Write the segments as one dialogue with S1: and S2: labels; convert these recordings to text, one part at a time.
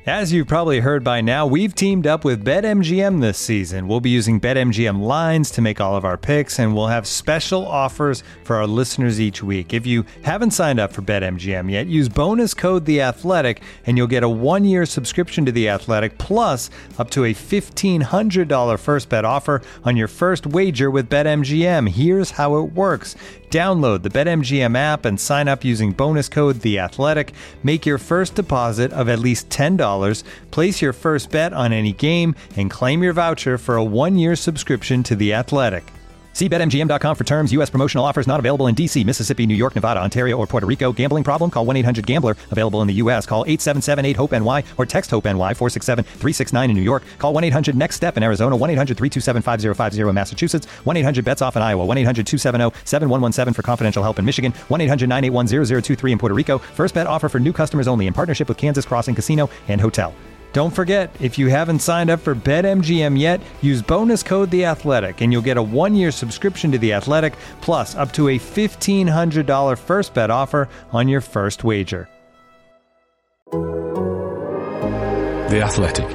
S1: As you've probably heard by now, we've teamed up with BetMGM this season. We'll be using BetMGM lines to make all of our picks, and we'll have special offers for our listeners each week. If you haven't signed up for BetMGM yet, use bonus code The Athletic, and you'll get a 1-year subscription to The Athletic, plus up to a $1,500 first bet offer on your first wager with BetMGM. Here's how it works. Download the BetMGM app and sign up using bonus code The Athletic. Make your first deposit of at least $10. Place your first bet on any game and claim your voucher for a 1-year subscription to The Athletic. See BetMGM.com for terms. U.S. promotional offers not available in D.C., Mississippi, New York, Nevada, Ontario, or Puerto Rico. Gambling problem? Call 1-800-GAMBLER. Available in the U.S. Call 877-8-HOPE-NY or text HOPE-NY 467-369 in New York. Call 1-800-NEXT-STEP in Arizona. 1-800-327-5050 in Massachusetts. 1-800-BETS-OFF in Iowa. 1-800-270-7117 for confidential help in Michigan. 1-800-981-0023 in Puerto Rico. First bet offer for new customers only in partnership with Kansas Crossing Casino and Hotel. Don't forget, if you haven't signed up for BetMGM yet, use bonus code The Athletic, and you'll get a 1-year subscription to The Athletic, plus up to a $1,500 first bet offer on your first wager.
S2: The Athletic.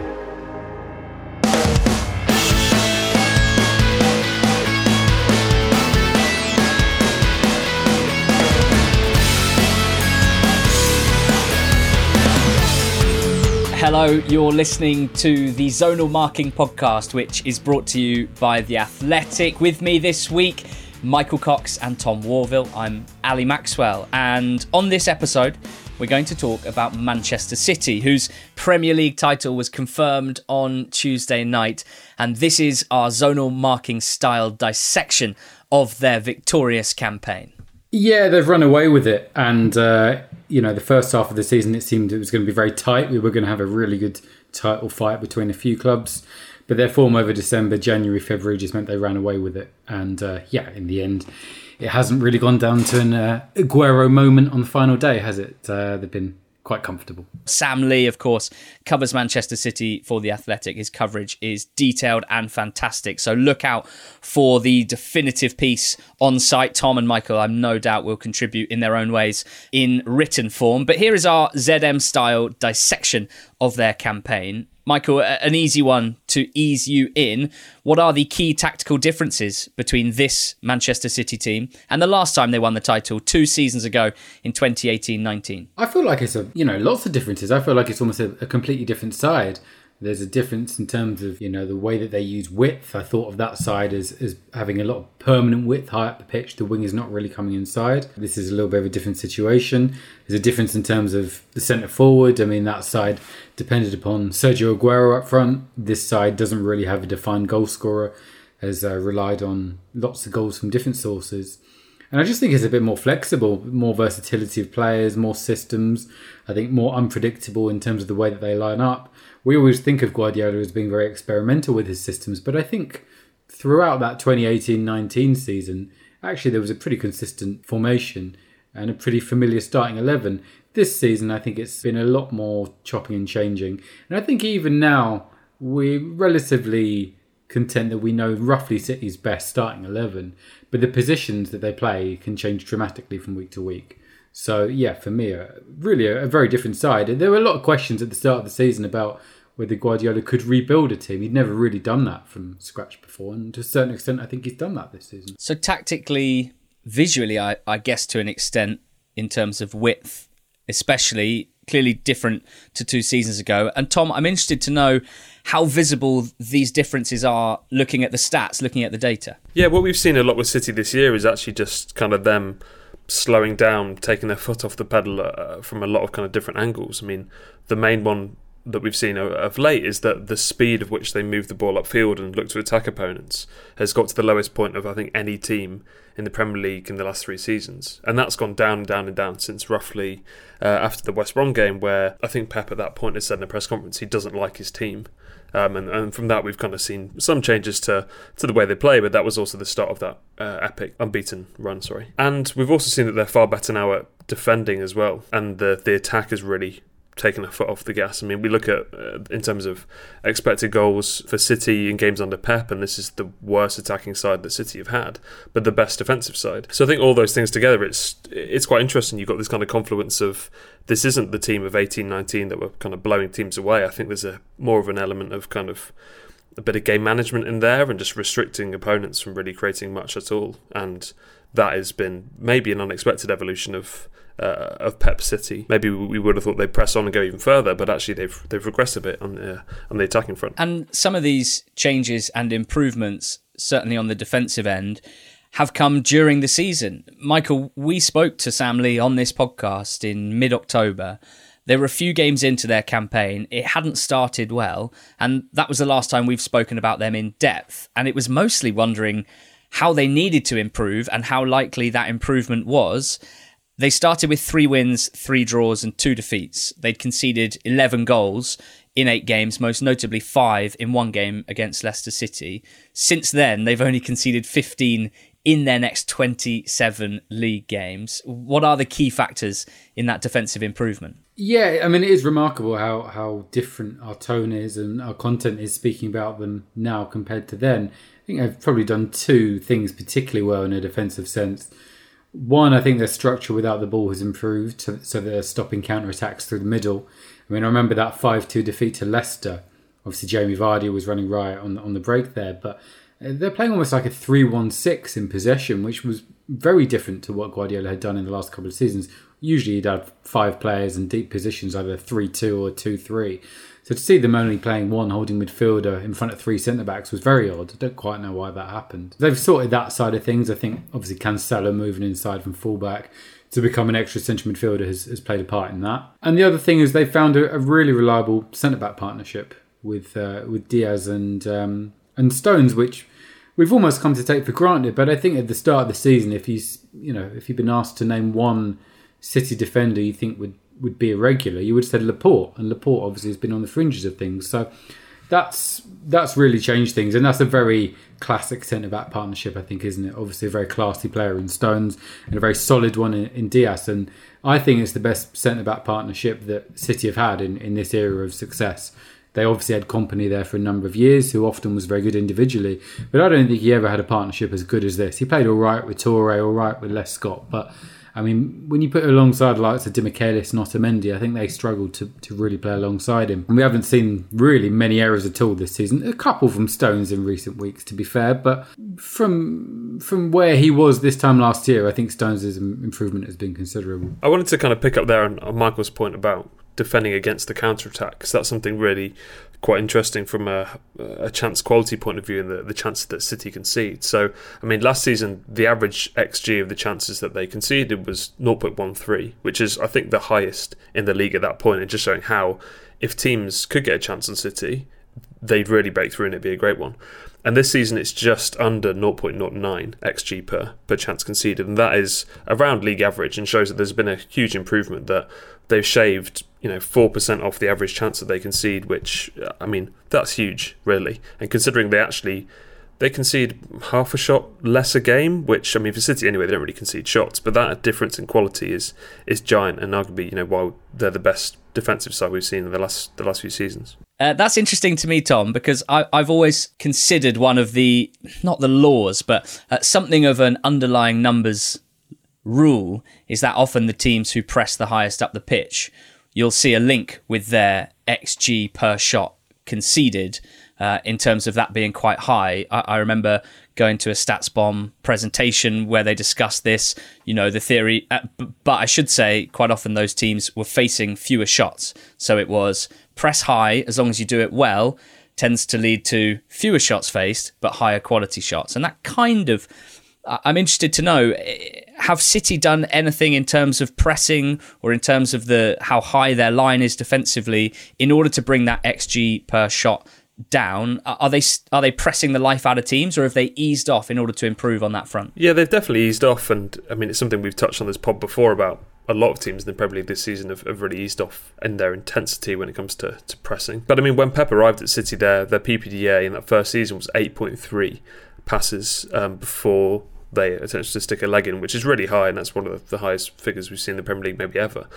S3: Hello, you're listening to the Zonal Marking Podcast, which is brought to you by The Athletic. With me this week, Michael Cox and Tom Warville. I'm Ali Maxwell, and on this episode, we're going to talk about Manchester City, whose Premier League title was confirmed on Tuesday night, and this is our Zonal Marking style dissection of their victorious campaign.
S4: Yeah, they've run away with it, and the first half of the season, it seemed it was going to be very tight. We were going to have a really good title fight between a few clubs, but their form over December, January, February just meant they ran away with it. And in the end, it hasn't really gone down to an Aguero moment on the final day, has it? They've been quite comfortable.
S3: Sam Lee, of course, covers Manchester City for The Athletic. His coverage is detailed and fantastic. So look out for the definitive piece on site. Tom and Michael, I'm no doubt, will contribute in their own ways in written form. But here is our ZM-style dissection of their campaign. Michael, an easy one to ease you in. What are the key tactical differences between this Manchester City team and the last time they won the title 2 seasons ago in 2018-19?
S4: I feel like it's lots of differences. I feel like it's almost a completely different side. There's a difference in terms of, the way that they use width. I thought of that side as having a lot of permanent width high up the pitch. The wing is not really coming inside. This is a little bit of a different situation. There's a difference in terms of the centre forward. I mean, that side depended upon Sergio Aguero up front. This side doesn't really have a defined goal scorer, has relied on lots of goals from different sources. And I just think it's a bit more flexible, more versatility of players, more systems. I think more unpredictable in terms of the way that they line up. We always think of Guardiola as being very experimental with his systems, but I think throughout that 2018-19 season, actually there was a pretty consistent formation and a pretty familiar starting 11. This season, I think it's been a lot more chopping and changing. And I think even now, we're relatively content that we know roughly City's best starting 11, but the positions that they play can change dramatically from week to week. So yeah, for me, really a very different side. There were a lot of questions at the start of the season about whether Guardiola could rebuild a team. He'd never really done that from scratch before, and to a certain extent, I think he's done that this season.
S3: So tactically, visually, I guess to an extent, in terms of width, especially, clearly different to 2 seasons ago. And Tom, I'm interested to know how visible these differences are looking at the stats, looking at the data.
S5: Yeah, what we've seen a lot with City this year is actually just kind of them slowing down, taking their foot off the pedal from a lot of kind of different angles. I mean, the main one that we've seen of late is that the speed of which they move the ball upfield and look to attack opponents has got to the lowest point of, I think, any team in the Premier League in the last 3 seasons. And that's gone down and down and down since roughly after the West Brom game, where I think Pep at that point has said in a press conference he doesn't like his team. And from that, we've kind of seen some changes to the way they play, but that was also the start of that epic unbeaten run, And we've also seen that they're far better now at defending as well, and the attack has really taken a foot off the gas. I mean, we look at in terms of expected goals for City in games under Pep, and this is the worst attacking side that City have had, but the best defensive side. So I think all those things together, it's quite interesting. You've got this kind of confluence of, this isn't the team of 18-19 that were kind of blowing teams away. I think there's more of an element of kind of a bit of game management in there and just restricting opponents from really creating much at all. And that has been maybe an unexpected evolution of Pep City. Maybe we would have thought they'd press on and go even further, but actually they've regressed a bit on the attacking front.
S3: And some of these changes and improvements, certainly on the defensive end, have come during the season. Michael, we spoke to Sam Lee on this podcast in mid-October. There were a few games into their campaign. It hadn't started well, and that was the last time we've spoken about them in depth. And it was mostly wondering how they needed to improve and how likely that improvement was. They started with 3 wins, 3 draws and 2 defeats. They'd conceded 11 goals in 8 games, most notably 5 in 1 game against Leicester City. Since then, they've only conceded 15 in their next 27 league games. What are the key factors in that defensive improvement?
S4: Yeah, I mean, it is remarkable how different our tone is and our content is speaking about them now compared to then. I think I've probably done 2 things particularly well in a defensive sense. One, I think their structure without the ball has improved, so they're stopping counter-attacks through the middle. I mean, I remember that 5-2 defeat to Leicester. Obviously, Jamie Vardy was running riot on the break there, but they're playing almost like a 3-1-6 in possession, which was very different to what Guardiola had done in the last couple of seasons. Usually he'd have 5 players in deep positions, either 3-2 or 2-3. So to see them only playing 1 holding midfielder in front of 3 centre-backs was very odd. I don't quite know why that happened. They've sorted that side of things. I think obviously Cancelo moving inside from fullback to become an extra central midfielder has played a part in that. And the other thing is they found a really reliable centre-back partnership with Diaz and Stones, which we've almost come to take for granted. But I think at the start of the season, if you've been asked to name one City defender you think would be a regular, you would have said Laporte, and Laporte obviously has been on the fringes of things. So that's really changed things, and that's a very classic centre-back partnership, I think, isn't it? Obviously a very classy player in Stones and a very solid one in Diaz, and I think it's the best centre-back partnership that City have had in this era of success. They obviously had Kompany there for a number of years, who often was very good individually, but I don't think he ever had a partnership as good as this. He played all right with Toure, all right with Les Scott, but I mean, when you put it alongside likes of Demichelis and Otamendi, I think they struggled to really play alongside him. And we haven't seen really many errors at all this season. A couple from Stones in recent weeks, to be fair. But from where he was this time last year, I think Stones' improvement has been considerable.
S5: I wanted to kind of pick up there on Michael's point about defending against the counter-attack, because that's something really quite interesting from a chance quality point of view and the chances that City concede. So, I mean, last season, the average XG of the chances that they conceded was 0.13, which is, I think, the highest in the league at that point, and just showing how, if teams could get a chance on City, they'd really break through and it'd be a great one. And this season, it's just under 0.09 XG per chance conceded, and that is around league average, and shows that there's been a huge improvement, that they've shaved 4% off the average chance that they concede, which, I mean, that's huge, really. And considering they concede half a shot less a game, which, I mean, for City anyway, they don't really concede shots, but that difference in quality is giant, and arguably, why they're the best defensive side we've seen in the last few seasons.
S3: That's interesting to me, Tom, because I've always considered one of the, not the laws, but something of an underlying numbers rule is that often the teams who press the highest up the pitch, you'll see a link with their XG per shot conceded in terms of that being quite high. I remember going to a StatsBomb presentation where they discussed this, the theory, but I should say quite often those teams were facing fewer shots. So it was press high, as long as you do it well, tends to lead to fewer shots faced, but higher quality shots. And that kind of, I'm interested to know, have City done anything in terms of pressing or in terms of how high their line is defensively in order to bring that XG per shot down? Are they pressing the life out of teams, or have they eased off in order to improve on that front?
S5: Yeah, they've definitely eased off, and I mean, it's something we've touched on this pod before about a lot of teams in the Premier League this season have really eased off in their intensity when it comes to pressing. But I mean, when Pep arrived at City, their PPDA in that first season was 8.3 passes before they attempted to stick a leg in, which is really high, and that's one of the highest figures we've seen in the Premier League maybe ever.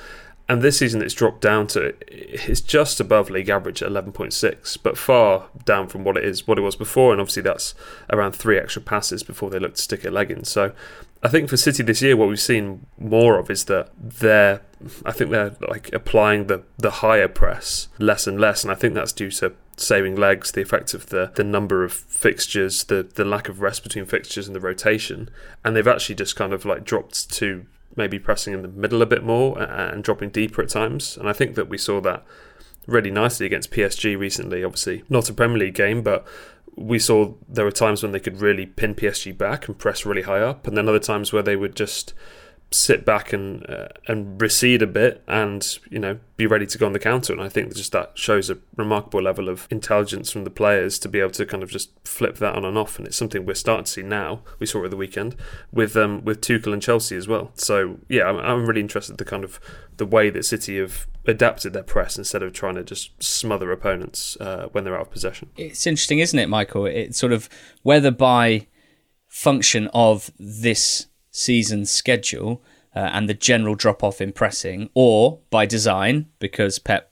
S5: And this season it's dropped down to, it's just above league average at 11.6, but far down from what it was before. And obviously that's around 3 extra passes before they look to stick a leg in. So I think for City this year, what we've seen more of is that they're like applying the higher press less and less. And I think that's due to saving legs, the effect of the number of fixtures, the lack of rest between fixtures and the rotation. And they've actually just kind of like dropped to maybe pressing in the middle a bit more and dropping deeper at times. And I think that we saw that really nicely against PSG recently. Obviously not a Premier League game, but we saw there were times when they could really pin PSG back and press really high up, and then other times where they would just sit back and recede a bit and, you know, be ready to go on the counter. And I think just that shows a remarkable level of intelligence from the players to be able to kind of just flip that on and off. And it's something we're starting to see now. We saw it at the weekend with Tuchel and Chelsea as well. So yeah, I'm really interested in the way that City have adapted their press instead of trying to just smother opponents when they're out of possession.
S3: It's interesting, isn't it, Michael? It's sort of whether by function of this season's schedule and the general drop-off in pressing, or by design, because Pep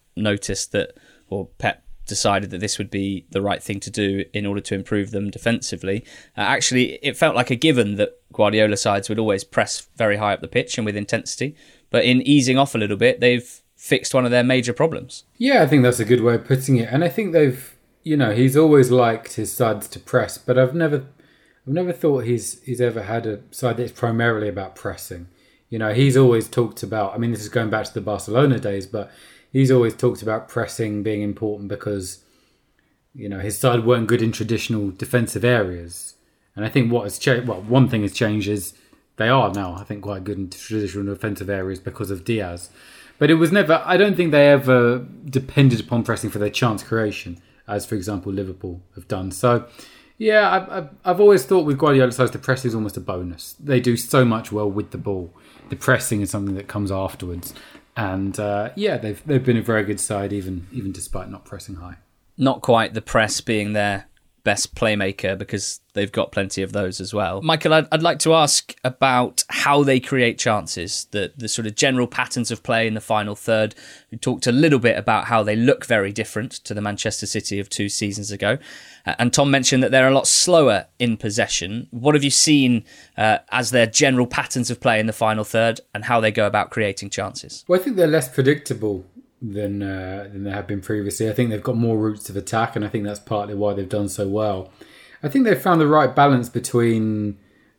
S3: decided that this would be the right thing to do in order to improve them defensively. Actually, it felt like a given that Guardiola sides would always press very high up the pitch and with intensity, but in easing off a little bit, they've fixed one of their major problems.
S4: Yeah, I think that's a good way of putting it. And I think he's always liked his sides to press, but I've never thought he's ever had a side that's primarily about pressing. You know, he's always talked about, I mean, this is going back to the Barcelona days, but he's always talked about pressing being important because, you know, his side weren't good in traditional defensive areas. And I think what has changed, one thing has changed is they are now, I think, quite good in traditional defensive areas because of Diaz. But it was never, I don't think they ever depended upon pressing for their chance creation, as, for example, Liverpool have done. So, yeah, I've always thought with Guardiola sides, the press is almost a bonus. They do so much well with the ball. The pressing is something that comes afterwards. And they've been a very good side, even despite not pressing high.
S3: Not quite the press being their best playmaker, because they've got plenty of those as well. Michael, I'd like to ask about how they create chances, the sort of general patterns of play in the final third. We talked a little bit about how they look very different to the Manchester City of 2 seasons ago. And Tom mentioned that they're a lot slower in possession. What have you seen as their general patterns of play in the final third and how they go about creating chances?
S4: Well, I think they're less predictable than they have been previously. I think they've got more routes of attack, and I think that's partly why they've done so well. I think they've found the right balance between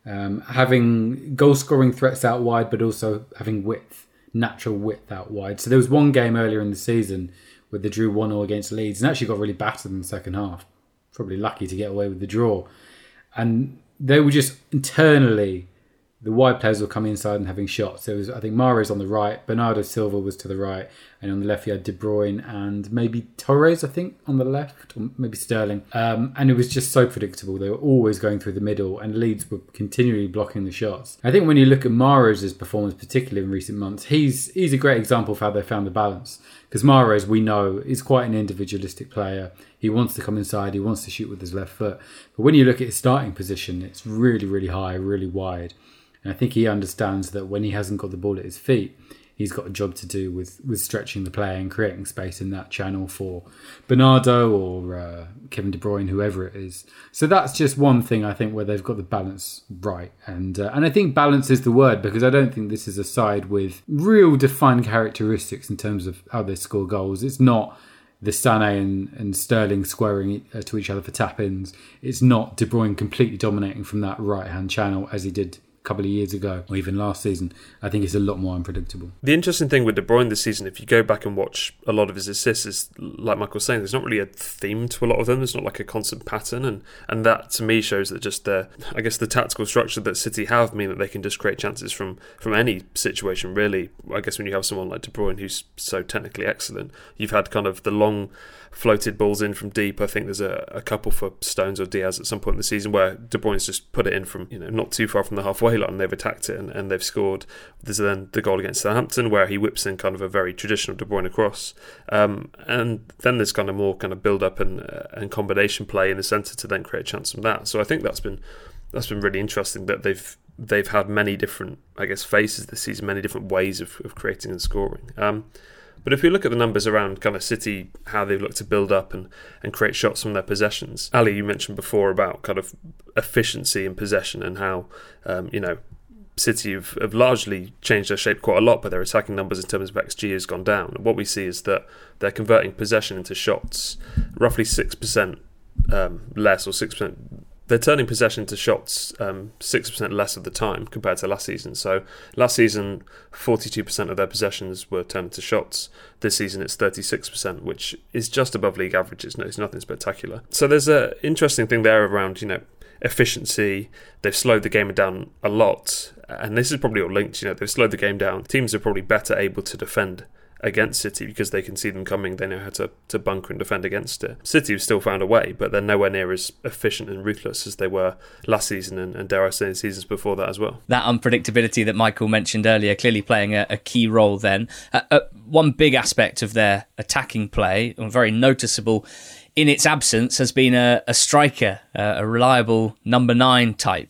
S4: having goal-scoring threats out wide, but also having natural width out wide. So there was one game earlier in the season where they drew 1-0 against Leeds and actually got really battered in the second half. Probably lucky to get away with the draw. And they were just internally, the wide players were coming inside and having shots. There was, I think, Mahrez on the right, Bernardo Silva was to the right, and on the left you had De Bruyne and maybe Torres, I think, on the left, or maybe Sterling. And it was just so predictable. They were always going through the middle, and Leeds were continually blocking the shots. I think when you look at Mahrez's performance, particularly in recent months, he's a great example of how they found the balance. Because Mahrez, we know, is quite an individualistic player. He wants to come inside, he wants to shoot with his left foot. But when you look at his starting position, it's really, really high, really wide. And I think he understands that when he hasn't got the ball at his feet, he's got a job to do with stretching the play and creating space in that channel for Bernardo or Kevin De Bruyne, whoever it is. So that's just one thing, I think, where they've got the balance right. And I think balance is the word, because I don't think this is a side with real defined characteristics in terms of how they score goals. It's not the Sané and Sterling squaring to each other for tap-ins. It's not De Bruyne completely dominating from that right-hand channel as he did couple of years ago or even last season. I think it's a lot more unpredictable.
S5: The interesting thing with De Bruyne this season, if you go back and watch a lot of his assists, is like Michael was saying, there's not really a theme to a lot of them. There's not like a constant pattern, and that to me shows that just the tactical structure that City have mean that they can just create chances from any situation, really. I guess when you have someone like De Bruyne who's so technically excellent, you've had kind of the long floated balls in from deep. I think there's a couple for Stones or Diaz at some point in the season where De Bruyne's just put it in from, not too far from the halfway line, and they've attacked it and they've scored. There's then the goal against Southampton where he whips in kind of a very traditional De Bruyne cross, and then there's kind of more kind of build up and combination play in the centre to then create a chance from that. So I think that's been really interesting that they've they've had many different, I guess, faces this season, many different ways of creating and scoring. But if we look at the numbers around kind of City, how they've looked to build up and create shots from their possessions. Ali, you mentioned before about kind of efficiency in possession and how, City have largely changed their shape quite a lot, but their attacking numbers in terms of XG has gone down. And what we see is that they're converting possession into shots roughly 6% less, or 6%. They're turning possession into shots 6% less of the time compared to last season. So last season, 42% of their possessions were turned into shots. This season, it's 36%, which is just above league averages. No, it's nothing spectacular. So there's an interesting thing there around, efficiency. They've slowed the game down a lot, and this is probably all linked. They've slowed the game down. Teams are probably better able to defend against City because they can see them coming. They know how to bunker and defend against it. City have still found a way, but they're nowhere near as efficient and ruthless as they were last season and dare I say in seasons before that as well.
S3: That unpredictability that Michael mentioned earlier clearly playing a key role then. One big aspect of their attacking play, very noticeable in its absence, has been a striker, a reliable number 9 type.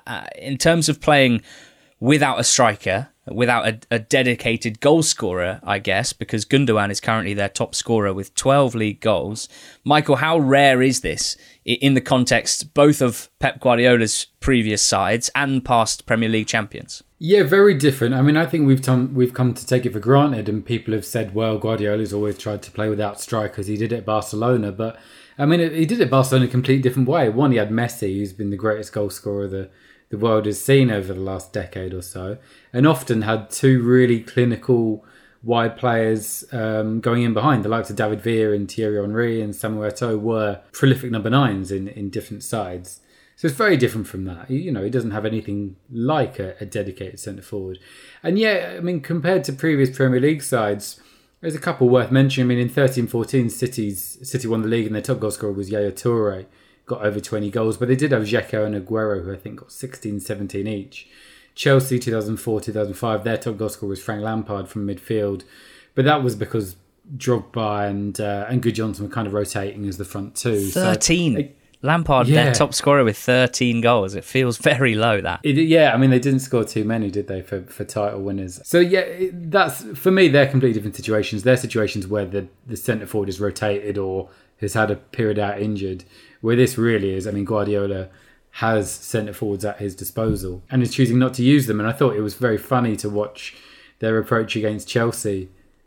S3: In terms of playing without a striker, without a dedicated goal scorer, I guess, because Gundogan is currently their top scorer with 12 league goals. Michael, how rare is this in the context both of Pep Guardiola's previous sides and past Premier League champions?
S4: Yeah, very different. I mean, I think we've come to take it for granted, and people have said, well, Guardiola's always tried to play without strikers. He did it at Barcelona, but I mean, he did it at Barcelona in a completely different way. One, he had Messi, who's been the greatest goal scorer the world has seen over the last decade or so, and often had two really clinical wide players going in behind. The likes of David Villa and Thierry Henry and Samuel Eto'o were prolific number 9s in different sides. So it's very different from that. He doesn't have anything like a dedicated centre-forward. And yeah, I mean, compared to previous Premier League sides, there's a couple worth mentioning. I mean, in 13-14, City won the league and their top goal scorer was Yaya Toure, got over 20 goals, but they did have Dzeko and Aguero, who I think got 16, 17 each. Chelsea 2004-2005, their top goal scorer was Frank Lampard from midfield, but that was because Drogba and Gudjohnsen were kind of rotating as the front two.
S3: 13. So, Lampard, their top scorer with 13 goals. It feels very low, that.
S4: I mean, they didn't score too many, did they, for title winners? So yeah, that's, for me, they're completely different situations. They're situations where the centre-forward is rotated or has had a period out injured, where this really is, I mean, Guardiola has centre-forwards at his disposal and is choosing not to use them. And I thought it was very funny to watch their approach against Chelsea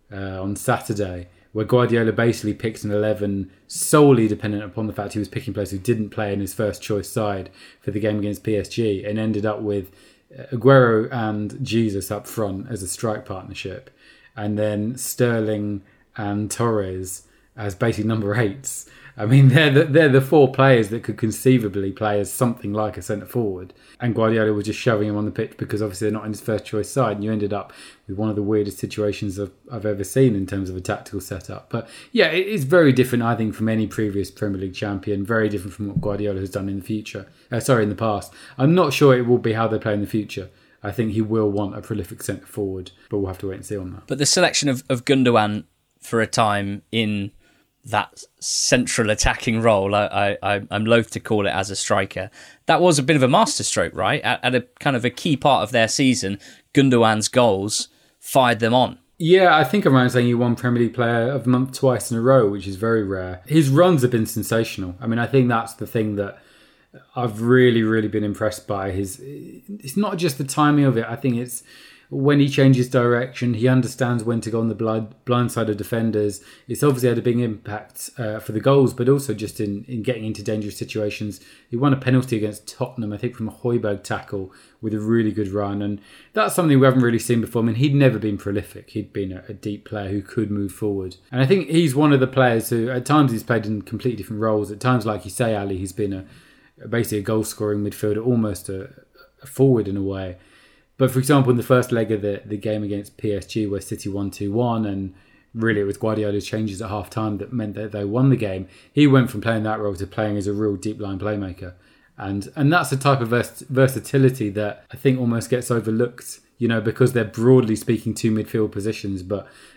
S4: on Saturday, where Guardiola basically picked an 11 solely dependent upon the fact he was picking players who didn't play in his first choice side for the game against PSG, and ended up with Aguero and Jesus up front as a strike partnership, and then Sterling and Torres as basically number 8s. I mean, they're the 4 players that could conceivably play as something like a centre-forward. And Guardiola was just shoving him on the pitch because obviously they're not in his first choice side. And you ended up with one of the weirdest situations I've ever seen in terms of a tactical setup. But yeah, it is very different, I think, from any previous Premier League champion. Very different from what Guardiola has done in the past. I'm not sure it will be how they play in the future. I think he will want a prolific centre-forward, but we'll have to wait and see on that.
S3: But the selection of Gundogan for a time in that central attacking role, I'm loath to call it as a striker, that was a bit of a masterstroke, right? At a kind of a key part of their season, Gundogan's goals fired them on.
S4: Yeah, I think I'm right saying he won Premier League Player of the Month twice in a row, which is very rare. His runs have been sensational. I mean, I think that's the thing that I've really, really been impressed by. It's not just the timing of it. I think it's when he changes direction, he understands when to go on the blind side of defenders. It's obviously had a big impact for the goals, but also just in getting into dangerous situations. He won a penalty against Tottenham, I think from a Højbjerg tackle with a really good run. And that's something we haven't really seen before. I mean, he'd never been prolific. He'd been a deep player who could move forward. And I think he's one of the players who, at times, he's played in completely different roles. At times, like you say, Ali, he's been basically a goal-scoring midfielder, almost a forward in a way. But for example, in the first leg of the game against PSG, where City won 2-1, and really it was Guardiola's changes at half-time that meant that they won the game, he went from playing that role to playing as a real deep-line playmaker. And that's a type of versatility that I think almost gets overlooked, because they're broadly speaking 2 midfield positions, but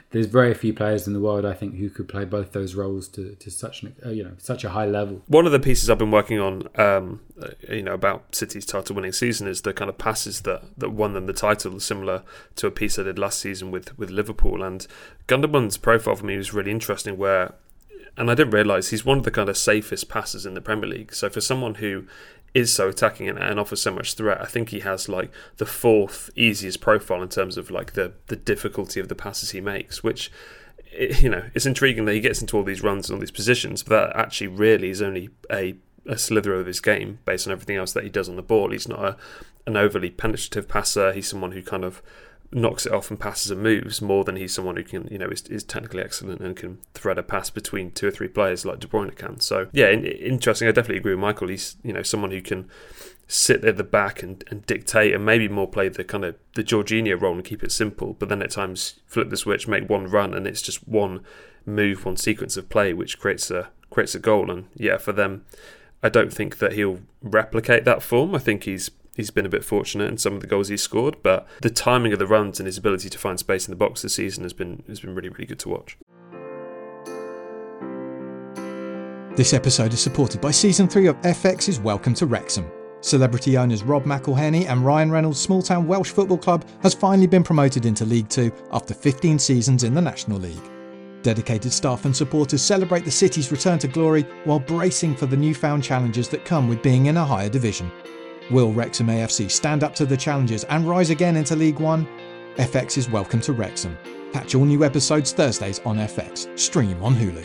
S4: there's very few players in the world, I think, who could play both those roles to such such a high level.
S5: One of the pieces I've been working on, about City's title-winning season is the kind of passes that won them the title, similar to a piece I did last season with Liverpool. And Gundogan's profile for me was really interesting, and I didn't realise he's one of the kind of safest passers in the Premier League. So for someone who is so attacking and offers so much threat, I think he has like the fourth easiest profile in terms of like the difficulty of the passes he makes, which, it's intriguing that he gets into all these runs and all these positions, but that actually really is only a slither of his game based on everything else that he does on the ball. He's not an overly penetrative passer. He's someone who kind of knocks it off and passes and moves more than he's someone who can, is technically excellent and can thread a pass between two or three players like De Bruyne can. So yeah, interesting. I definitely agree with Michael. He's someone who can sit at the back and dictate, and maybe more play the kind of the Jorginho role and keep it simple, but then at times flip the switch, make one run, and it's just one move, one sequence of play which creates a goal. And yeah, for them, I don't think that he'll replicate that form. I think he's been a bit fortunate in some of the goals he's scored, but the timing of the runs and his ability to find space in the box this season has been really, really good to watch.
S6: This episode is supported by Season 3 of FX's Welcome to Wrexham. Celebrity owners Rob McElhenney and Ryan Reynolds' small-town Welsh football club has finally been promoted into League 2 after 15 seasons in the National League. Dedicated staff and supporters celebrate the city's return to glory while bracing for the newfound challenges that come with being in a higher division. Will Wrexham AFC stand up to the challenges and rise again into League One? FX is Welcome to Wrexham. Catch all new episodes Thursdays on FX. Stream on Hulu.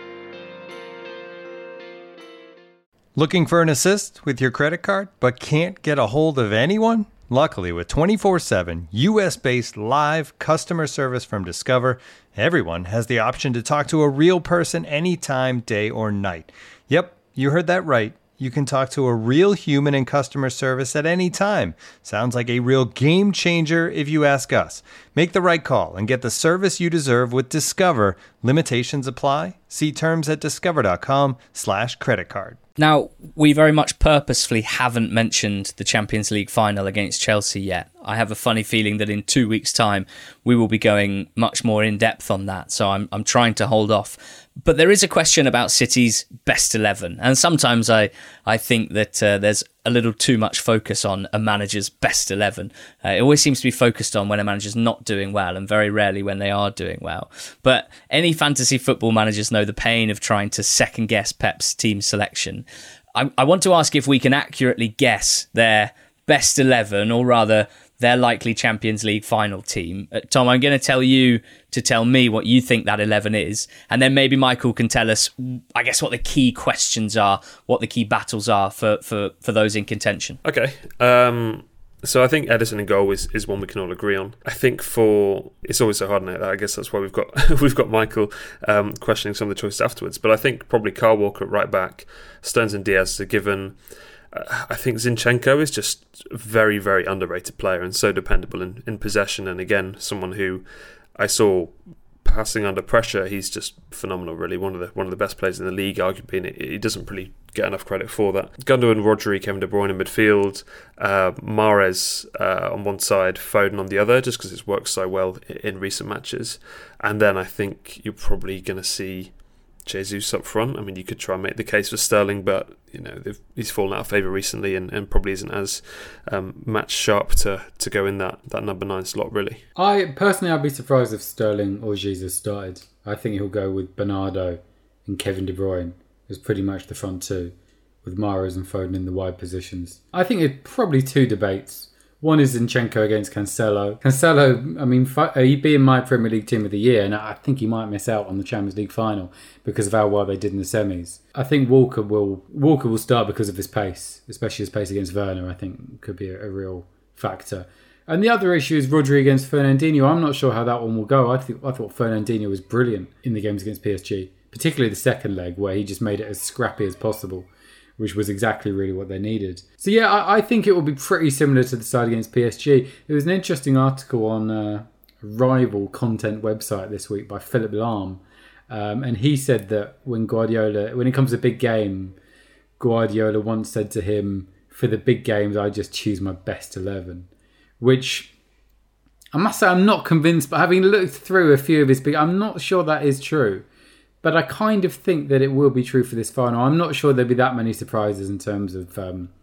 S1: Looking for an assist with your credit card but can't get a hold of anyone? Luckily, with 24/7 US-based live customer service from Discover, everyone has the option to talk to a real person anytime, day or night. Yep, you heard that right. You can talk to a real human in customer service at any time. Sounds like a real game changer if you ask us. Make the right call and get the service you deserve with Discover. Limitations apply. See terms at discover.com/creditcard.
S3: Now, we very much purposefully haven't mentioned the Champions League final against Chelsea yet. I have a funny feeling that in 2 weeks' time, we will be going much more in depth on that. So I'm trying to hold off. But there is a question about City's best 11. And sometimes I think that there's a little too much focus on a manager's best 11. It always seems to be focused on when a manager's not doing well, and very rarely when they are doing well. But any fantasy football managers know the pain of trying to second guess Pep's team selection. I want to ask if we can accurately guess their best 11, or rather their likely Champions League final team. Tom, I'm going to tell you to tell me what you think that 11 is, and then maybe Michael can tell us, I guess, what the key questions are, what the key battles are for those in contention.
S5: Okay. So I think Ederson in goal is one we can all agree on. I think it's always so hard, I guess that's why we've got Michael questioning some of the choices afterwards. But I think probably Kyle Walker at right back, Stones and Diaz are given. I think Zinchenko is just a very, very underrated player and so dependable in possession. And again, someone who I saw passing under pressure. He's just phenomenal, really. One of the best players in the league, arguably. And he doesn't really get enough credit for that. Gundogan, Rodri, Kevin De Bruyne in midfield, Mahrez on one side, Foden on the other, just because it's worked so well in recent matches. And then I think you're probably going to see Jesus up front. I mean, you could try and make the case for Sterling, but he's fallen out of favour recently and probably isn't as match sharp to go in that number 9 slot, really. I'd
S4: be surprised if Sterling or Jesus started. I think he'll go with Bernardo and Kevin De Bruyne as pretty much the front two, with Mahrez and Foden in the wide positions. I think it's probably two debates. One is Zinchenko against Cancelo. Cancelo, I mean, he'd be in my Premier League Team of the Year, and I think he might miss out on the Champions League final because of how well they did in the semis. I think Walker will start because of his pace, especially his pace against Werner. I think could be a real factor. And the other issue is Rodri against Fernandinho. I'm not sure how that one will go. I thought Fernandinho was brilliant in the games against PSG, particularly the second leg where he just made it as scrappy as possible, which was exactly really what they needed. So yeah, I think it will be pretty similar to the side against PSG. There was an interesting article on a rival content website this week by Philip Lahm, and he said that when it comes to big game, Guardiola once said to him, for the big games, I just choose my best 11, which I must say I'm not convinced, but having looked through a few of his big, I'm not sure that is true. But I kind of think that it will be true for this final. I'm not sure there'll be that many surprises in terms of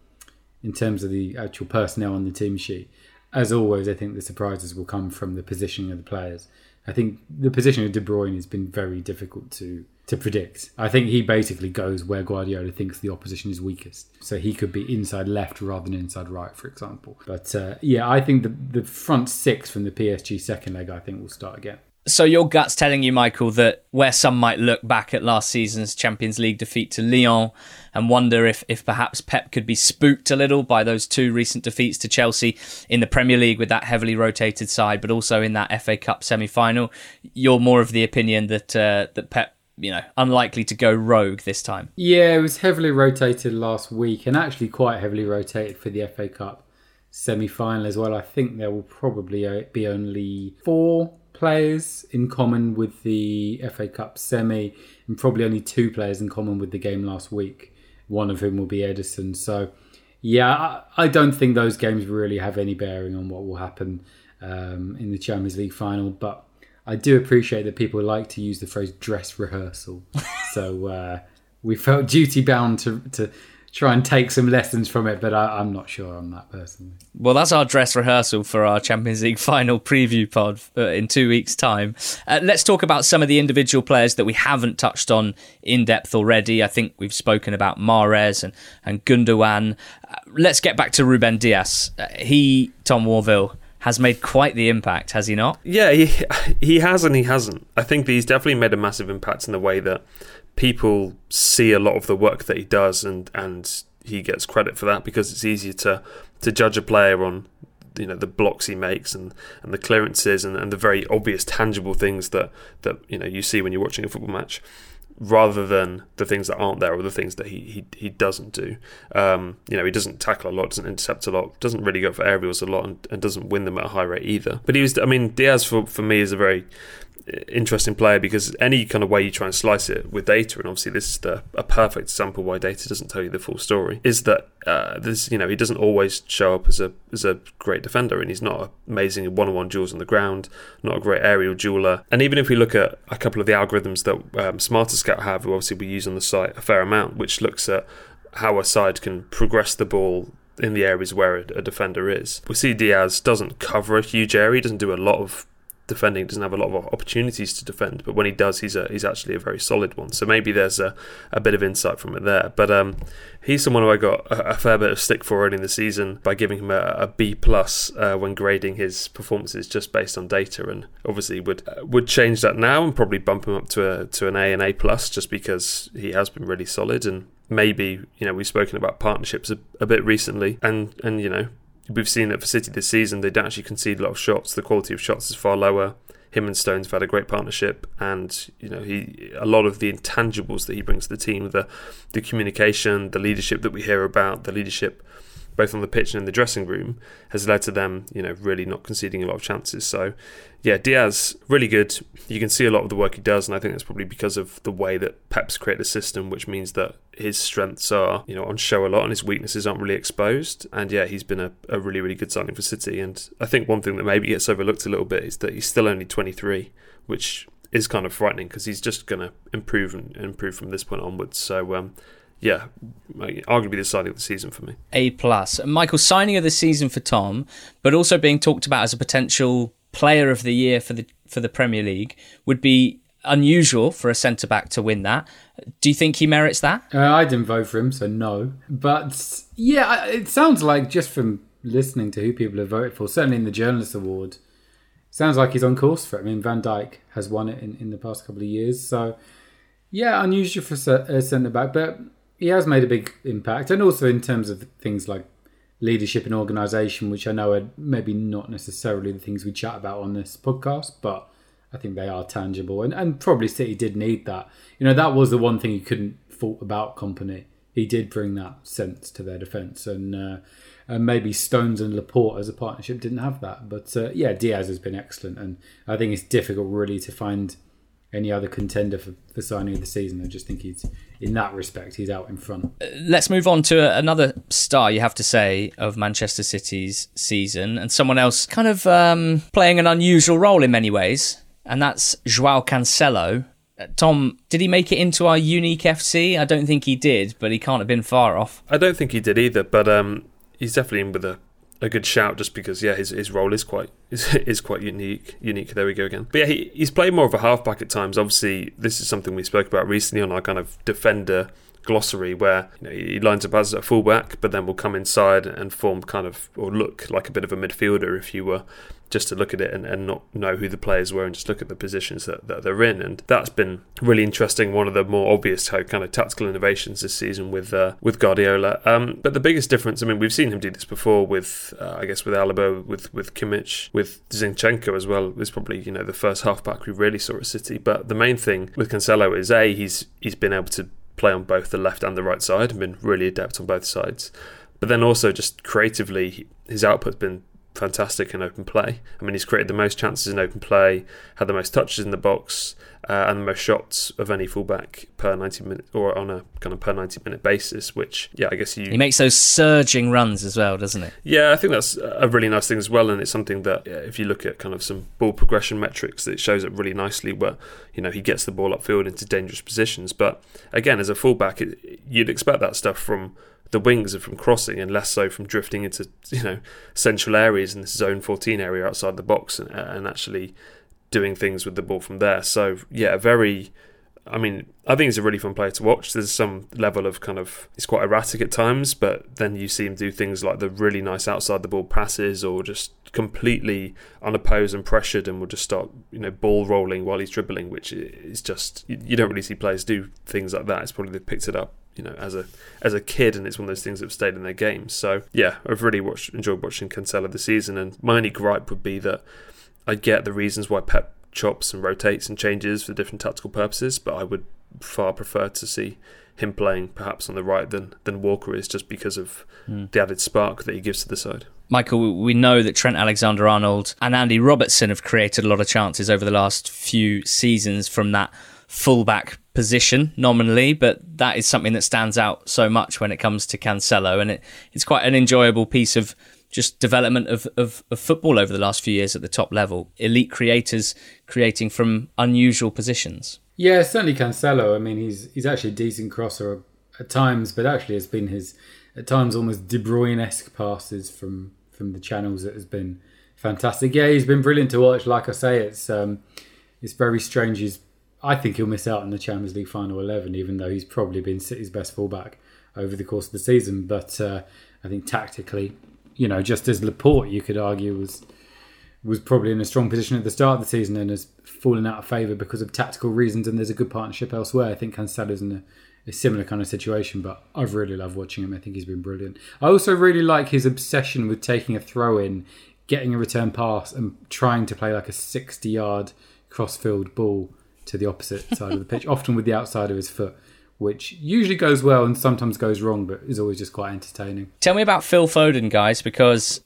S4: the actual personnel on the team sheet. As always, I think the surprises will come from the positioning of the players. I think the position of De Bruyne has been very difficult to predict. I think he basically goes where Guardiola thinks the opposition is weakest. So he could be inside left rather than inside right, for example. But I think the front six from the PSG second leg, I think, will start again.
S3: So your gut's telling you, Michael, that where some might look back at last season's Champions League defeat to Lyon and wonder if perhaps Pep could be spooked a little by those two recent defeats to Chelsea in the Premier League with that heavily rotated side, but also in that FA Cup semi-final, you're more of the opinion that Pep, unlikely to go rogue this time.
S4: Yeah, it was heavily rotated last week and actually quite heavily rotated for the FA Cup semi-final as well. I think there will probably be only 4 players in common with the FA Cup semi and probably only 2 players in common with the game last week, one of whom will be Ederson. So yeah, I don't think those games really have any bearing on what will happen in the Champions League final, but I do appreciate that people like to use the phrase dress rehearsal. So we felt duty bound to try and take some lessons from it, but I'm not sure on that personally.
S3: Well, that's our dress rehearsal for our Champions League final preview pod in 2 weeks' time. Let's talk about some of the individual players that we haven't touched on in depth already. I think we've spoken about Mahrez and Gundogan. Let's get back to Ruben Dias. Tom Warville, has made quite the impact, has he not?
S5: Yeah, he has and he hasn't. I think that he's definitely made a massive impact in the way that people see a lot of the work that he does, and he gets credit for that because it's easier to judge a player on the blocks he makes and the clearances and the very obvious tangible things that you see when you're watching a football match, rather than the things that aren't there or the things that he doesn't do. He doesn't tackle a lot, doesn't intercept a lot, doesn't really go for aerials a lot, and doesn't win them at a high rate either. But Diaz for me is a very interesting player because any kind of way you try and slice it with data, and obviously this is a perfect example why data doesn't tell you the full story, is that he doesn't always show up as a great defender, and he's not amazing one-on-one duels on the ground, not a great aerial dueler. And even if we look at a couple of the algorithms that Smarter Scout have, who obviously we use on the site a fair amount, which looks at how a side can progress the ball in the areas where a defender is, we see Diaz doesn't cover a huge area, he doesn't do a lot of defending, doesn't have a lot of opportunities to defend, but when he does, he's actually a very solid one. So maybe there's a bit of insight from it there. But he's someone who I got a fair bit of stick for early in the season by giving him a B+ when grading his performances just based on data, and obviously would change that now and probably bump him up to an A and A+ just because he has been really solid. And maybe we've spoken about partnerships a bit recently, and we've seen that for City this season, they don't actually concede a lot of shots. The quality of shots is far lower. Him and Stones have had a great partnership, and a lot of the intangibles that he brings to the team, the communication, the leadership that we hear about, the leadership both on the pitch and in the dressing room, has led to them, really not conceding a lot of chances. So, yeah, Diaz, really good. You can see a lot of the work he does, and I think that's probably because of the way that Pep's created a system, which means that his strengths are, on show a lot and his weaknesses aren't really exposed. And yeah, he's been a really, really good signing for City. And I think one thing that maybe gets overlooked a little bit is that he's still only 23, which is kind of frightening because he's just going to improve from this point onwards. So, yeah, arguably the signing of the season for me.
S3: A+. Michael, signing of the season for Tom, but also being talked about as a potential player of the year for the Premier League, would be unusual for a centre-back to win that. Do you think he merits that?
S4: I didn't vote for him, so no. But yeah, it sounds like, just from listening to who people have voted for, certainly in the Journalist Award, sounds like he's on course for it. I mean, Van Dijk has won it in the past couple of years. So yeah, unusual for a centre-back, but he has made a big impact. And also in terms of things like leadership and organisation, which I know are maybe not necessarily the things we chat about on this podcast, but I think they are tangible. And probably City did need that. That was the one thing you couldn't fault about Kompany. He did bring that sense to their defence. And maybe Stones and Laporte as a partnership didn't have that. But yeah, Diaz has been excellent. And I think it's difficult really to find any other contender for signing of the season. I just think he's, in that respect, he's out in front.
S3: Let's move on to another star, you have to say, of Manchester City's season, and someone else kind of playing an unusual role in many ways, and that's João Cancelo. Tom, did he make it into our unique FC? I don't think he did, but he can't have been far off.
S5: I don't think he did either, but he's definitely in with a good shout, just because his role is quite unique. There we go again. But yeah, he's played more of a halfback at times. Obviously, this is something we spoke about recently on our kind of defender glossary, where he lines up as a fullback, but then will come inside and form kind of, or look like a bit of a midfielder if you were just to look at it and not know who the players were and just look at the positions that they're in. And that's been really interesting. One of the more obvious kind of tactical innovations this season with Guardiola. But the biggest difference, I mean, we've seen him do this before with, I guess, with Alaba, with Kimmich, with Zinchenko as well. It was probably, the first halfback we really saw at City. But the main thing with Cancelo is he's been able to play on both the left and the right side and been really adept on both sides. But then also just creatively, his output's been fantastic in open play. I mean, he's created the most chances in open play, had the most touches in the box, and the most shots of any fullback per 90 minutes, or on a kind of per 90-minute basis, which, I guess he
S3: makes those surging runs as well, doesn't it?
S5: Yeah, I think that's a really nice thing as well, and it's something that, if you look at kind of some ball progression metrics, it shows it really nicely where, he gets the ball upfield into dangerous positions. But again, as a fullback, you'd expect that stuff from the wings and from crossing, and less so from drifting into central areas in this zone 14 area outside the box and actually doing things with the ball from there. So I think he's a really fun player to watch. There's some level of kind of, he's quite erratic at times, but then you see him do things like the really nice outside the ball passes, or just completely unopposed and pressured, and will just start ball rolling while he's dribbling, which is just, you don't really see players do things like that. It's probably they've picked it up as a kid, and it's one of those things that have stayed in their games. So I've really enjoyed watching Cancelo this season, and my only gripe would be that I get the reasons why Pep chops and rotates and changes for different tactical purposes, but I would far prefer to see him playing perhaps on the right than Walker is, just because of the added spark that he gives to the side.
S3: Michael, we know that Trent Alexander-Arnold and Andy Robertson have created a lot of chances over the last few seasons from that fullback position nominally, but that is something that stands out so much when it comes to Cancelo, and it's quite an enjoyable piece of just development of football over the last few years at the top level. Elite creators creating from unusual positions.
S4: Yeah, certainly Cancelo. I mean, he's actually a decent crosser at times, but actually it's been his, at times, almost De Bruyne-esque passes from the channels that has been fantastic. Yeah, he's been brilliant to watch. Like I say, it's very strange. I think he'll miss out on the Champions League final 11, even though he's probably been City's best fullback over the course of the season. But I think tactically, just as Laporte, you could argue, was probably in a strong position at the start of the season and has fallen out of favour because of tactical reasons, and there's a good partnership elsewhere. I think Cancelo's in a similar kind of situation, but I've really loved watching him. I think he's been brilliant. I also really like his obsession with taking a throw-in, getting a return pass, and trying to play like a 60-yard cross-field ball to the opposite side of the pitch, often with the outside of his foot, which usually goes well and sometimes goes wrong, but is always just quite entertaining.
S3: Tell me about Phil Foden, guys, because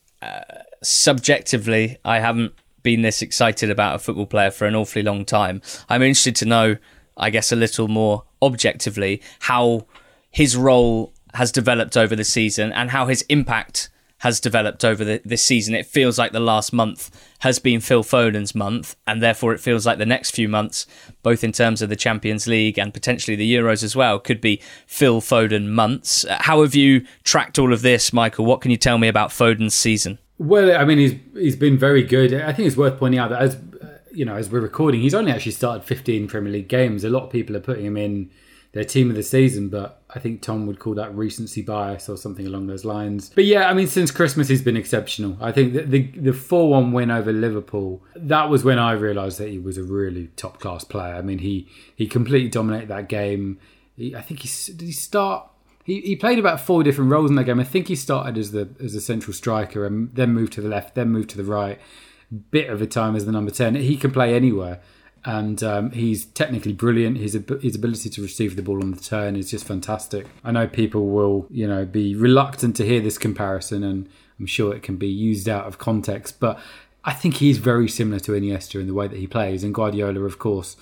S3: subjectively, I haven't been this excited about a football player for an awfully long time. I'm interested to know, I guess, a little more objectively, how his role has developed over the season and how his impact has developed over this season. It feels like the last month has been Phil Foden's month, and therefore it feels like the next few months, both in terms of the Champions League and potentially the Euros as well, could be Phil Foden months. How have you tracked all of this, Michael? What can you tell me about Foden's season?
S4: Well, I mean, he's been very good. I think it's worth pointing out that as we're recording, he's only actually started 15 Premier League games. A lot of people are putting him in their team of the season, but I think Tom would call that recency bias or something along those lines. But yeah, I mean, since Christmas, he's been exceptional. I think that the 4-1 win over Liverpool, that was when I realised that he was a really top-class player. I mean, he completely dominated that game. I think he played about 4 different roles in that game. I think he started as a central striker and then moved to the left, then moved to the right. Bit of a time as the number 10. He can play anywhere. And he's technically brilliant. His ability to receive the ball on the turn is just fantastic. I know people will, be reluctant to hear this comparison, and I'm sure it can be used out of context. But I think he's very similar to Iniesta in the way that he plays. And Guardiola, of course,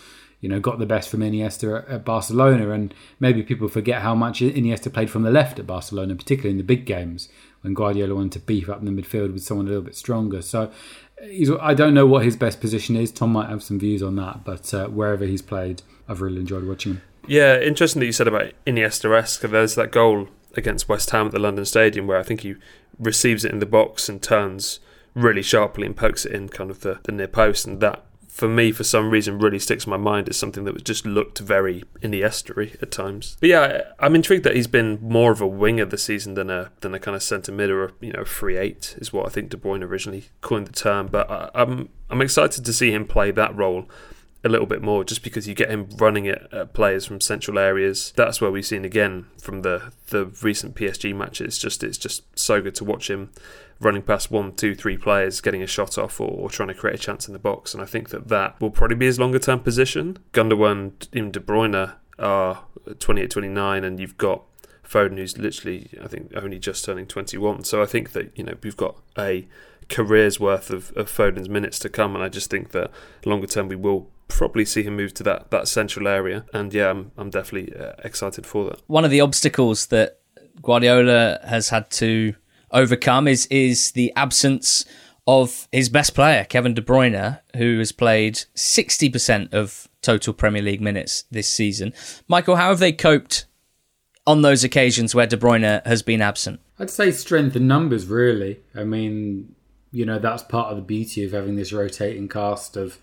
S4: got the best from Iniesta at Barcelona, and maybe people forget how much Iniesta played from the left at Barcelona, particularly in the big games when Guardiola wanted to beef up in the midfield with someone a little bit stronger. So I don't know what his best position is. Tom might have some views on that, but wherever he's played, I've really enjoyed watching him.
S5: Yeah, interesting that you said about Iniesta-esque. There's that goal against West Ham at the London Stadium where I think he receives it in the box and turns really sharply and pokes it in kind of the near post, and that, for me, for some reason, really sticks in my mind as something that was just looked very Iniesta-y at times. But yeah, I'm intrigued that he's been more of a winger this season than a kind of centre mid or a free eight is what I think De Bruyne originally coined the term. But I'm excited to see him play that role a little bit more, just because you get him running at players from central areas. That's where we've seen again from the recent PSG matches. It's just so good to watch him running past 1, 2, 3 players, getting a shot off or trying to create a chance in the box. And I think that will probably be his longer term position. Gundogan and De Bruyne are 28, 29, and you've got Foden, who's literally, I think, only just turning 21. So I think that we've got a career's worth of Foden's minutes to come, and I just think that longer term we will probably see him move to that central area. And yeah, I'm definitely excited for that.
S3: One of the obstacles that Guardiola has had to overcome is the absence of his best player, Kevin De Bruyne, who has played 60% of total Premier League minutes this season. Michael, how have they coped on those occasions where De Bruyne has been absent?
S4: I'd say strength in numbers, really. I mean, that's part of the beauty of having this rotating cast of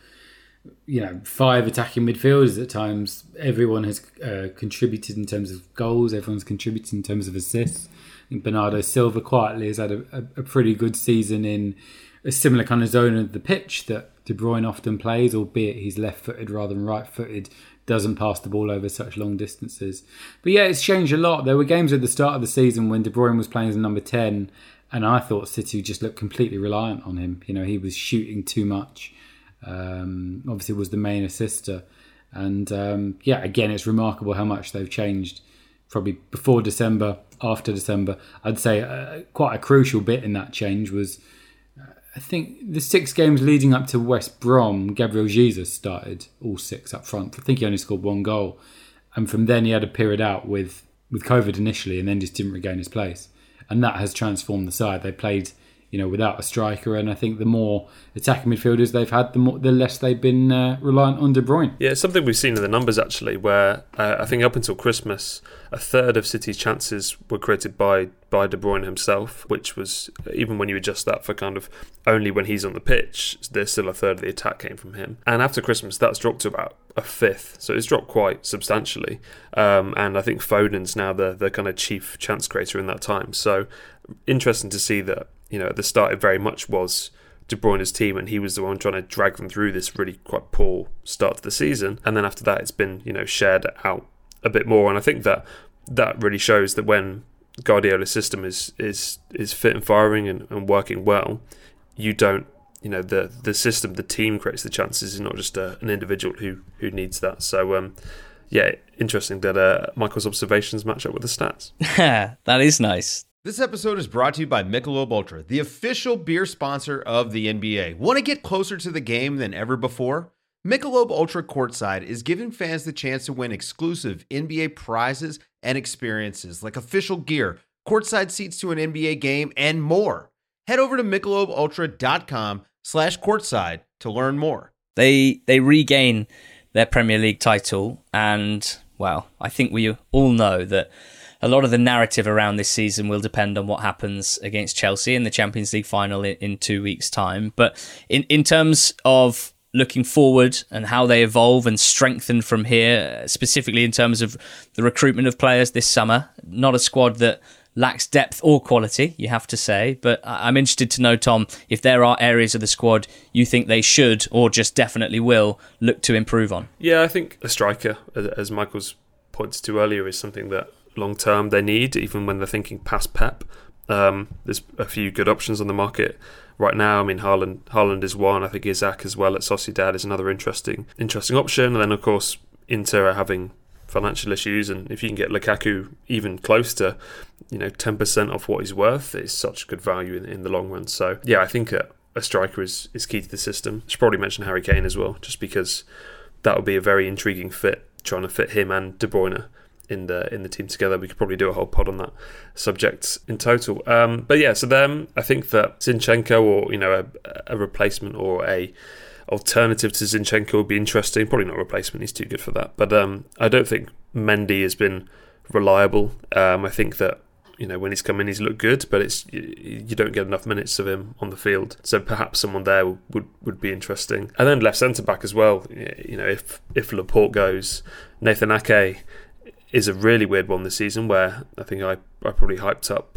S4: 5 attacking midfielders at times. Everyone has contributed in terms of goals. Everyone's contributed in terms of assists. I think Bernardo Silva quietly has had a pretty good season in a similar kind of zone of the pitch that De Bruyne often plays, albeit he's left-footed rather than right-footed, doesn't pass the ball over such long distances. But yeah, it's changed a lot. There were games at the start of the season when De Bruyne was playing as number 10, and I thought City just looked completely reliant on him. He was shooting too much. Obviously was the main assister, and again, it's remarkable how much they've changed. Probably before December, after December, I'd say quite a crucial bit in that change was, I think, the 6 games leading up to West Brom, Gabriel Jesus started all 6 up front. I think he only scored 1 goal, and from then he had a period out with COVID initially, and then just didn't regain his place, and that has transformed the side. They played without a striker, and I think the more attacking midfielders they've had, the less they've been reliant on De Bruyne.
S5: Yeah, it's something we've seen in the numbers actually, where I think up until Christmas, a third of City's chances were created by De Bruyne himself, which was, even when you adjust that for kind of only when he's on the pitch, there's still a third of the attack came from him. And after Christmas, that's dropped to about a fifth, so it's dropped quite substantially. And I think Foden's now the kind of chief chance creator in that time. So interesting to see that, at the start it very much was De Bruyne's team, and he was the one trying to drag them through this really quite poor start to the season. And then after that, it's been shared out a bit more. And I think that really shows that when Guardiola's system is fit and firing and working well, you don't the system, the team creates the chances. It's not just an individual who needs that. So interesting that Michael's observations match up with the stats.
S3: That is nice.
S7: This episode is brought to you by Michelob Ultra, the official beer sponsor of the NBA. Want to get closer to the game than ever before? Michelob Ultra Courtside is giving fans the chance to win exclusive NBA prizes and experiences like official gear, courtside seats to an NBA game, and more. Head over to MichelobUltra.com/courtside to learn more.
S3: They regain their Premier League title, and, well, I think we all know that a lot of the narrative around this season will depend on what happens against Chelsea in the Champions League final in 2 weeks' time. But in terms of looking forward and how they evolve and strengthen from here, specifically in terms of the recruitment of players this summer, not a squad that lacks depth or quality, you have to say. But I'm interested to know, Tom, if there are areas of the squad you think they should or just definitely will look to improve on.
S5: Yeah, I think a striker, as Michael's pointed to earlier, is something that long term they need, even when they're thinking past Pep. There's a few good options on the market right now. I mean, Haaland is one. I think Isaac as well at Sociedad is another interesting option. And then, of course, Inter are having financial issues, and if you can get Lukaku even close to 10% off what he's worth, it's such good value in the long run. So yeah, I think a striker is key to the system. I should probably mention Harry Kane as well, just because that would be a very intriguing fit, trying to fit him and De Bruyne in the team together. We could probably do a whole pod on that subject in total. But yeah, so then I think that Zinchenko, or a replacement or a alternative to Zinchenko would be interesting. Probably not a replacement, he's too good for that. But I don't think Mendy has been reliable. I think that when he's come in, he's looked good, but you don't get enough minutes of him on the field. So perhaps someone there would be interesting. And then left centre back as well. If Laporte goes, Nathan Ake is a really weird one this season, where I think I probably hyped up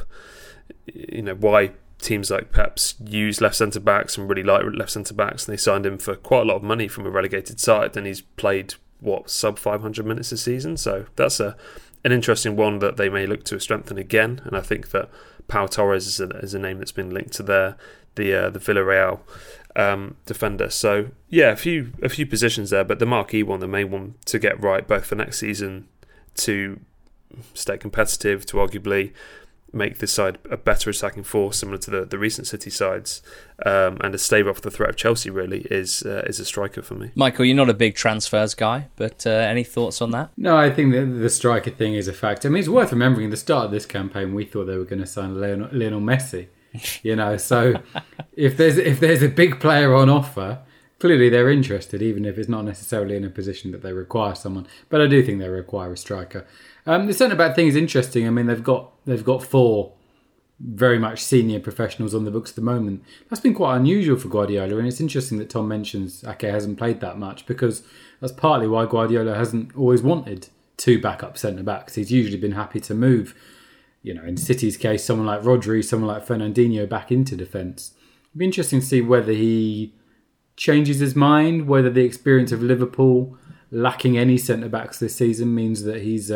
S5: why teams like Pep's use left centre backs and really like left centre backs, and they signed him for quite a lot of money from a relegated side, and he's played sub 500 minutes this season. So that's an interesting one that they may look to strengthen again. And I think that Pau Torres is a name that's been linked to the Villarreal defender. So yeah, a few positions there, but the marquee one, the main one to get right, both for next season, to stay competitive, to arguably make this side a better attacking force, similar to the recent City sides, and to stave off the threat of Chelsea, really, is a striker for me.
S3: Michael, you're not a big transfers guy, but any thoughts on that?
S4: No, I think that the striker thing is a fact. I mean, it's worth remembering at the start of this campaign, we thought they were going to sign Lionel Messi. So if there's a big player on offer, clearly they're interested, even if it's not necessarily in a position that they require someone. But I do think they require a striker. The centre-back thing is interesting. I mean, they've got 4 very much senior professionals on the books at the moment. That's been quite unusual for Guardiola, and it's interesting that Tom mentions Ake hasn't played that much, because that's partly why Guardiola hasn't always wanted 2 backup centre-backs. He's usually been happy to move, in City's case, someone like Rodri, someone like Fernandinho back into defence. It'd be interesting to see whether he changes his mind, whether the experience of Liverpool lacking any centre-backs this season means that he's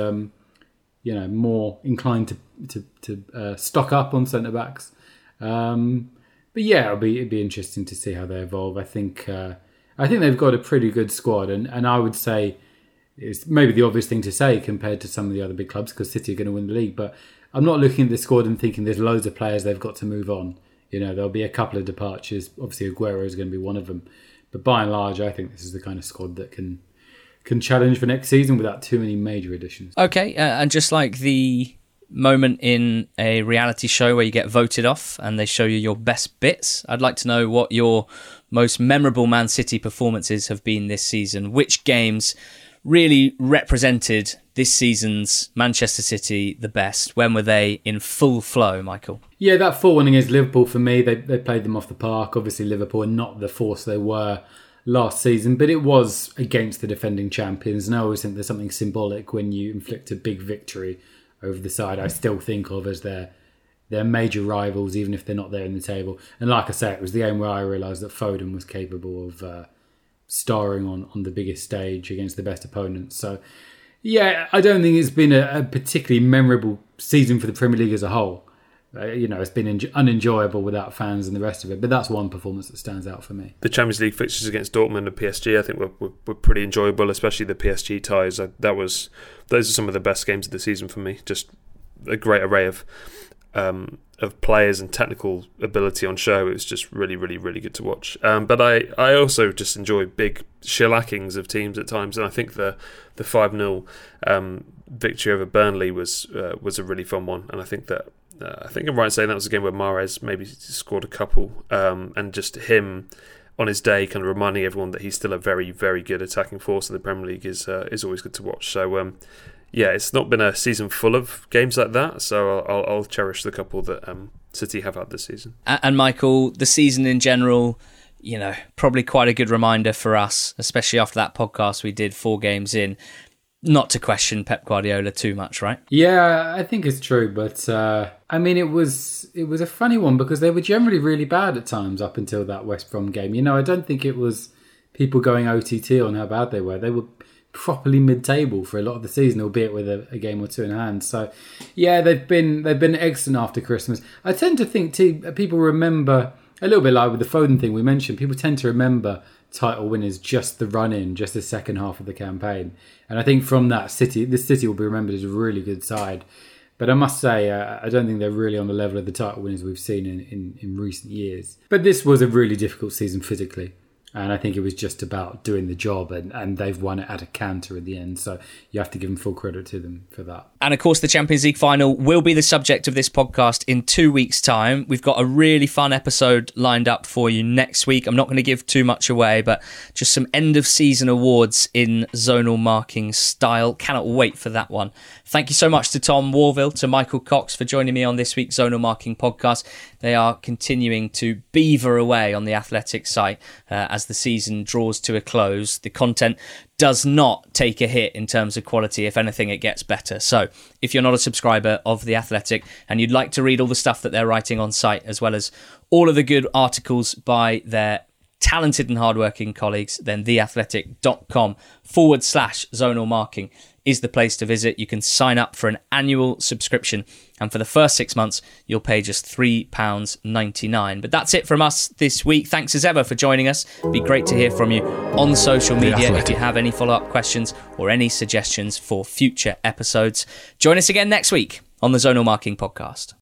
S4: more inclined to stock up on centre-backs. But yeah, it'd be interesting to see how they evolve. I think they've got a pretty good squad, and I would say it's maybe the obvious thing to say compared to some of the other big clubs, because City are going to win the league, but I'm not looking at the squad and thinking there's loads of players they've got to move on. There'll be a couple of departures. Obviously, Aguero is going to be one of them. But by and large, I think this is the kind of squad that can challenge for next season without too many major additions.
S3: Okay, and just like the moment in a reality show where you get voted off and they show you your best bits, I'd like to know what your most memorable Man City performances have been this season. Which games really represented this season's Manchester City the best? When were they in full flow, Michael? Yeah,
S4: that 4-1 against Liverpool, for me, they played them off the park. Obviously, Liverpool are not the force they were last season, but it was against the defending champions. And I always think there's something symbolic when you inflict a big victory over the side I still think of as their major rivals, even if they're not there in the table. And like I say, it was the game where I realised that Foden was capable of starring on the biggest stage against the best opponents. So yeah, I don't think it's been a particularly memorable season for the Premier League as a whole. It's been unenjoyable without fans and the rest of it, but that's one performance that stands out for me.
S5: The Champions League fixtures against Dortmund and PSG, I think were pretty enjoyable, especially the PSG ties. Those are some of the best games of the season for me. Just a great array of players and technical ability on show. It was just really, really, really good to watch. But I also just enjoy big shellackings of teams at times, and I think the 5-0 victory over Burnley was a really fun one. And I think that I think I'm right in saying that was a game where Mahrez maybe scored a couple, and just him on his day kind of reminding everyone that he's still a very, very good attacking force in the Premier League is always good to watch. So yeah, it's not been a season full of games like that, so I'll cherish the couple that City have had this season.
S3: And Michael, the season in general, probably quite a good reminder for us, especially after that podcast we did 4 games in, not to question Pep Guardiola too much, right?
S4: Yeah, I think it's true, but it was a funny one because they were generally really bad at times up until that West Brom game. I don't think it was people going OTT on how bad they were. They were properly mid-table for a lot of the season, albeit with a game or two in hand. So, yeah, they've been excellent after Christmas. I tend to think people remember, a little bit like with the Foden thing we mentioned, people tend to remember title winners just the run-in, just the second half of the campaign. And I think from that, this City will be remembered as a really good side. But I must say, I don't think they're really on the level of the title winners we've seen in recent years. But this was a really difficult season physically. And I think it was just about doing the job, and they've won it at a canter at the end. So you have to give them full credit to them for that.
S3: And of course, the Champions League final will be the subject of this podcast in 2 weeks' time. We've got a really fun episode lined up for you next week. I'm not going to give too much away, but just some end-of-season awards in zonal marking style. Cannot wait for that one. Thank you so much to Tom Warville, to Michael Cox for joining me on this week's Zonal Marking podcast. They are continuing to beaver away on the Athletic site as the season draws to a close. The content does not take a hit in terms of quality. If anything, it gets better. So if you're not a subscriber of The Athletic and you'd like to read all the stuff that they're writing on site, as well as all of the good articles by their talented and hardworking colleagues, then theathletic.com/zonal marking is the place to visit. You can sign up for an annual subscription, and for the first 6 months, you'll pay just £3.99. But that's it from us this week. Thanks as ever for joining us. It'd be great to hear from you on social media if you have any follow-up questions or any suggestions for future episodes. Join us again next week on the Zonal Marking Podcast.